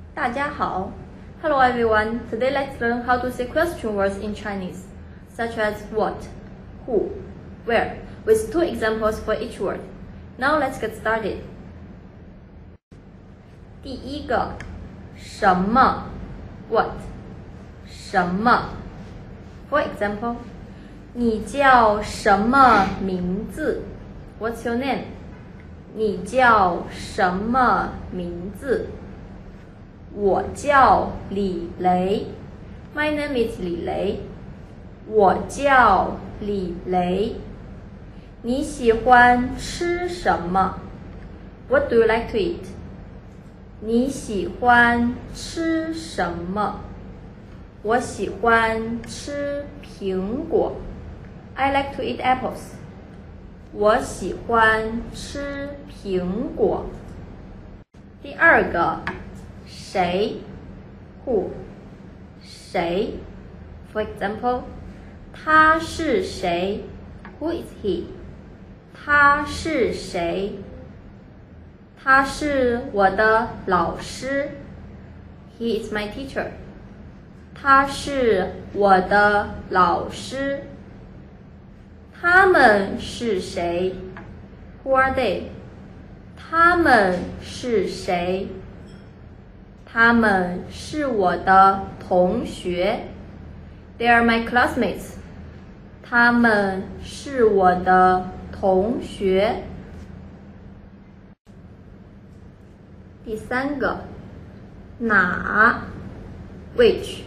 大家好 Hello everyone. Today let's learn how to say question words in Chinese, such as what, who, where, with two examples for each word. Now let's get started. 第一个，什么 what 什么 For example, 你叫什么名字 What's your name? 你叫什么名字？我叫李雷 My name is 李雷。我叫李雷。你喜欢吃什么 What do you like to eat? 你喜欢吃什么？我喜欢吃苹果 I like to eat apples. 我喜欢吃苹果。第二个，谁 who 谁 For example, 他是谁 Who is he? 他是谁？他是我的老师 He is my teacher. 他是我的老师。他们是谁 Who are they? 他们是谁？他们是我的同学 They are my classmates. 他们是我的同学。第三个，哪 which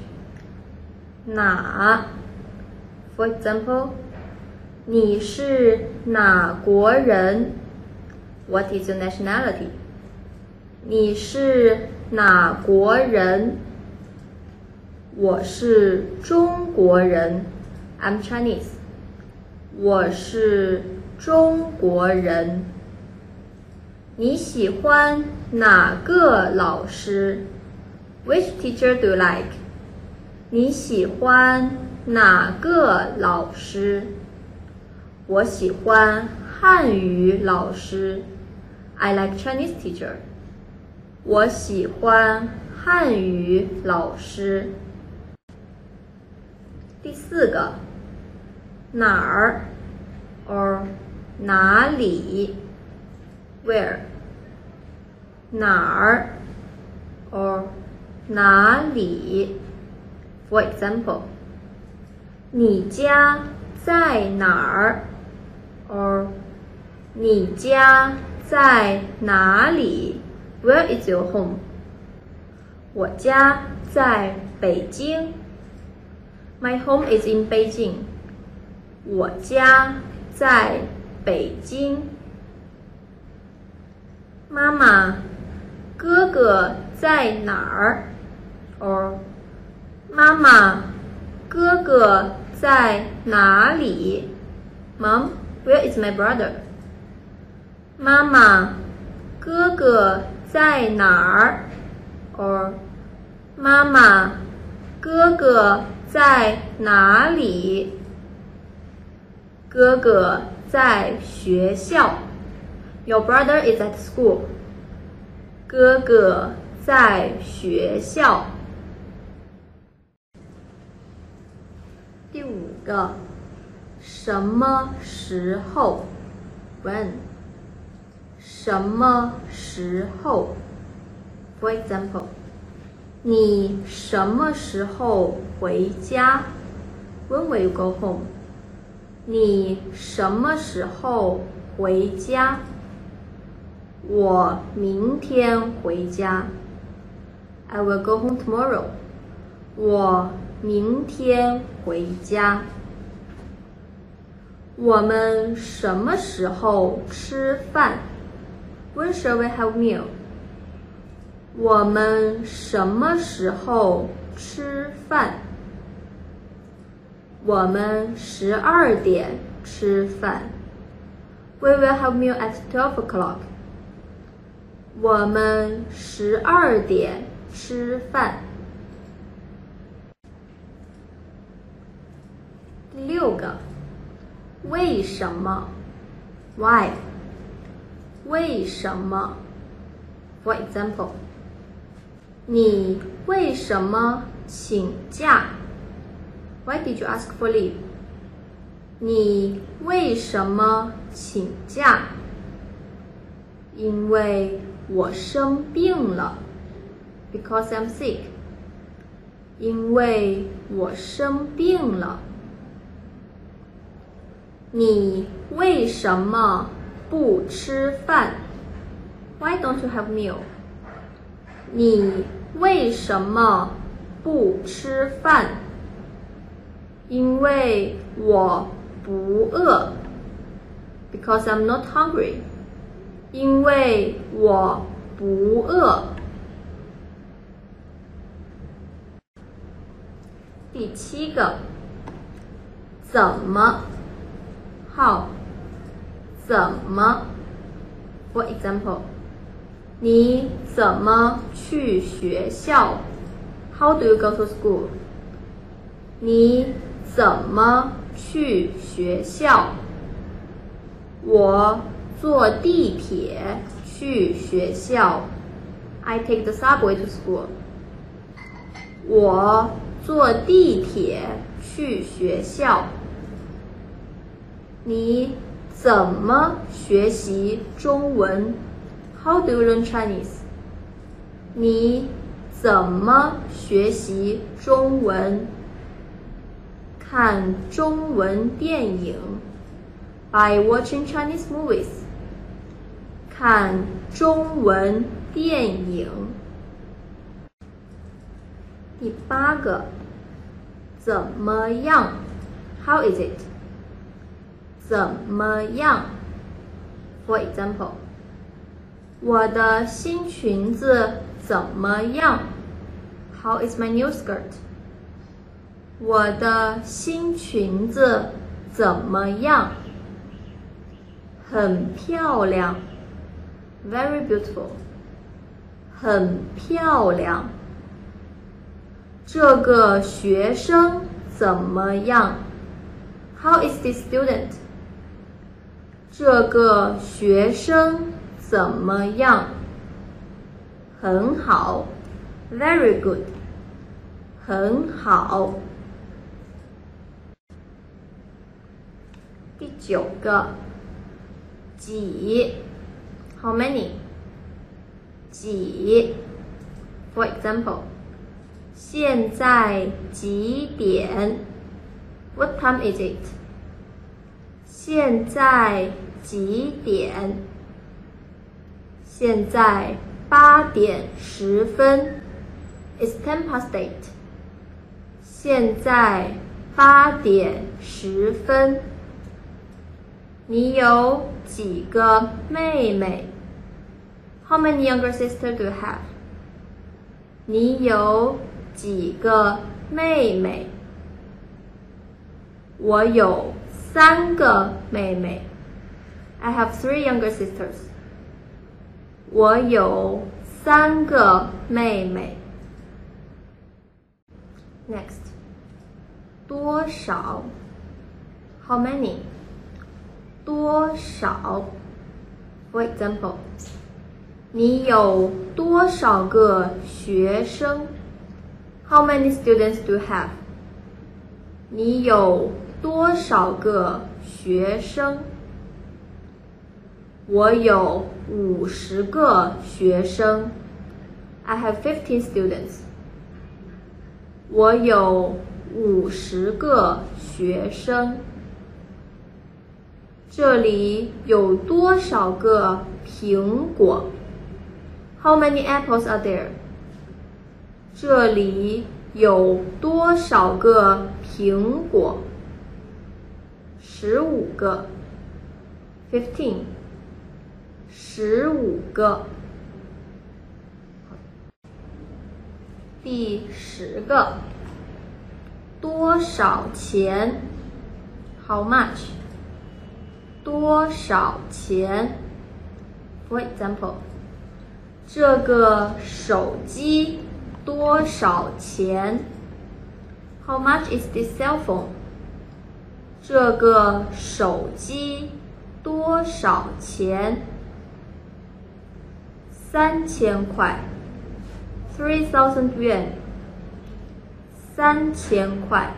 哪 For example, 你是哪国人 What is your nationality? 你是哪国人？我是中国人 I'm Chinese. 我是中国人。你喜欢哪个老师 Which teacher do you like? 你喜欢哪个老师？我喜欢汉语老师 I like Chinese teacher. 我喜欢汉语老师。第四个，哪儿 or 哪里 Where 哪儿 or 哪里 For example, 你家在哪儿 or 你家在哪里 Where is your home? 我家在北京 My home is in Beijing. 我家在北京。妈妈，哥哥在哪儿 or 妈妈，哥哥在哪里 Mom, where is my brother? 妈妈，哥哥在哪儿 or 妈妈，哥哥在哪里？哥哥在学校 Your brother is at school. 哥哥在学校。第五个，什么时候 When 什么时候 For example, 你什么时候回家 When will you go home? 你什么时候回家？我明天回家 I will go home tomorrow. 我明天回家。我们什么时候吃饭 When shall we have meal? 我们什么时候吃饭？我们12点吃饭 We will have meal at 12 o'clock. 我们12点吃饭。第六个，为什么 Why 为什么 For example, 你为什么请假 ？Why did you ask for leave？ 你为什么请假？因为我生病了 ，because I'm sick。因为我生病了。你为什么不吃饭 ？Why don't you have meal？ 你为什么不吃饭？因为我不饿 ，because I'm not hungry。因为我不饿。第7个，怎么 ？How？ 怎么 ？For example， 你怎么去学校 ？How do you go to school？ 你怎么去学校？我坐地铁去学校。I take the subway to school。我坐地铁去学校。你怎么学习中文 ？How do you learn Chinese？ 你怎么学习中文？看中文电影 ，by watching Chinese movies。看中文电影。第8个，怎么样 ？How is it？ 怎么样 ？For example， 我的新裙子怎么样 ？How is my new skirt？ 我的新裙子怎么样？很漂亮 ，very beautiful。很漂亮。这个学生怎么样 ？How is this student？ 这个学生怎么样？很好 ，very good。很好。第9个，几 ？How many？ 几 ？For example。现在几点 ？What time is it？ 现在几点？现在8点10分。It's 8:10。现在8点10分。你有几个妹妹 ？How many younger sisters do you have？ 你有几个妹妹？我有3个妹妹。I have 3 younger sisters. 我有3个妹妹。Next， 多少 ？How many？ 多少 ？For example， 你有多少个学生 ？How many students do you have？ 你有多少个学生？我有50个学生。I have 50 students. 我有50个学生。这里有多少个苹果 ？How many apples are there？ 这里有多少个苹果？15个。15。15个。第10个，多少钱 ？How much？ 多少钱 ？For example， 这个手机多少钱 ？How much is this cell phone？ 这个手机多少钱？3000块。 3,000 yuan 3000块。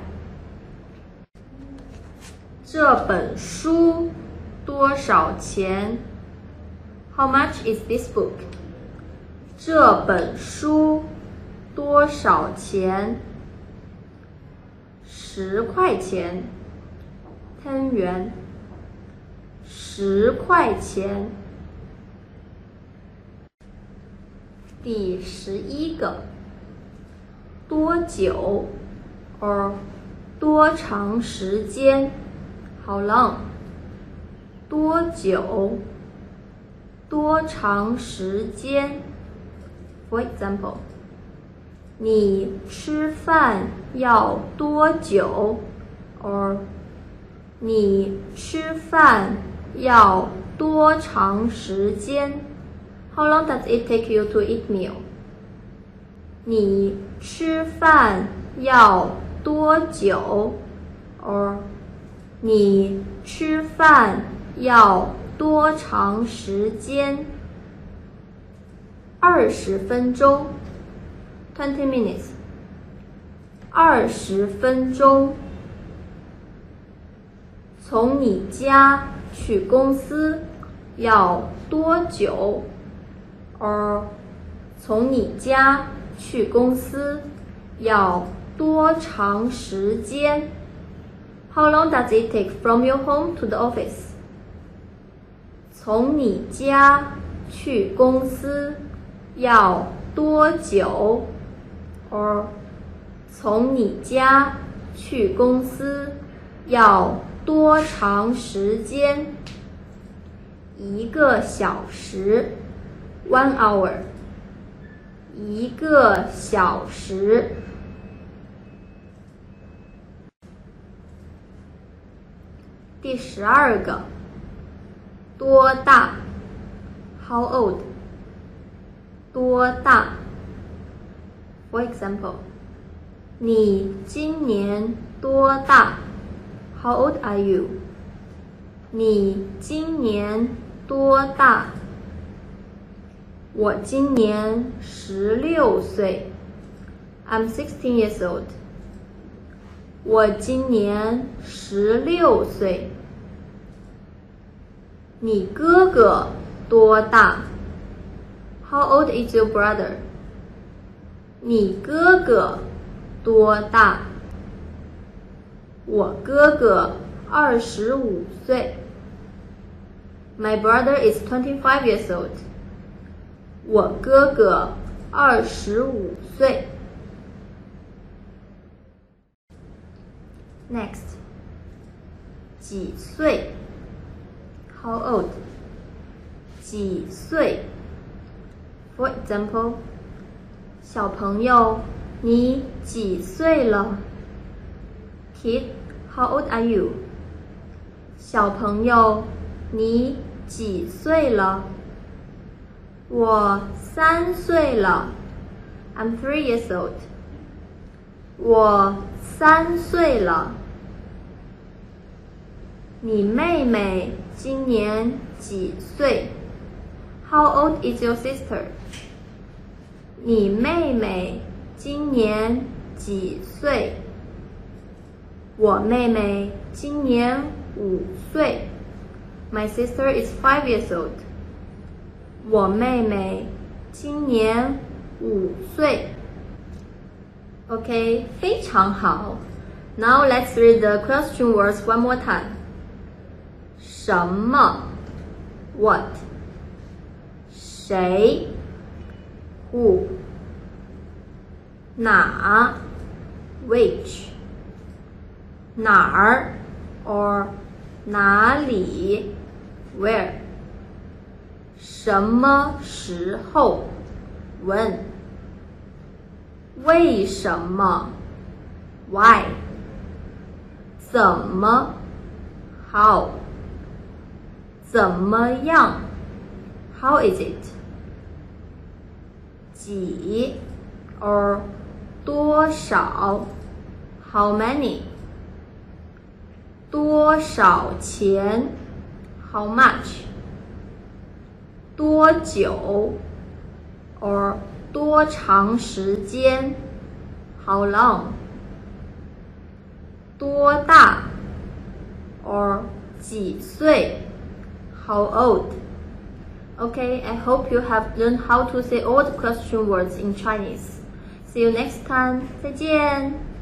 这本书多少钱 ？How much is this book？ 这本书多少钱？10块钱，10元，10块钱。第11个，多久 or 多长时间 ？How long？ 多久？多长时间 ？For example， 你吃饭要多久 ？or 你吃饭要多长时间 ？How long does it take you to eat meal？ 你吃饭要多久 ？or 你吃饭要多长时间？20分钟 ，20 minutes。20分钟。从你家去公司要多久 ？or 从你家去公司要多长时间 ？How long does it take from your home to the office？ 从你家去公司要多久 ？or 从你家去公司要多长时间？1个小时 ，1 hour。1个小时。第12个，多大 ？How old？ 多大 ？For example， 你今年多大 ？How old are you？ 你今年多大？我今年16岁 ，I'm 16 years old。我今年16岁。你哥哥多大 ？How old is your brother？ 你哥哥多大？我哥哥25岁。My brother is 25 years old。我哥哥25岁。Next， 几岁 ？How old？ 几岁 ？For example， 小朋友，你几岁了 ？Kid，how old are you？ 小朋友，你几岁了？我3岁了 ，I'm 3 years old。我3岁了。你妹妹今年几岁 ？How old is your sister？ 你妹妹今年几岁？我妹妹今年5岁。My sister is 5 years old。我妹妹今年5岁。OK， 非常好。Now let's read the question words one more time. 什么 ？What？ 谁 ？Who？ 哪 ？Which？ 哪儿 or 哪里 ？Where？ 什么时候 ？When？ 为什么 ？Why？ 怎么 ？How？ 怎么样 ？How is it？ 几 or 多少 ？How many？ 多少钱 ？How much？ 多久 or 多长时间 How long 多大 or 几岁 How old Okay, I hope you have learned how to say all the question words in Chinese. See you next time. 再见。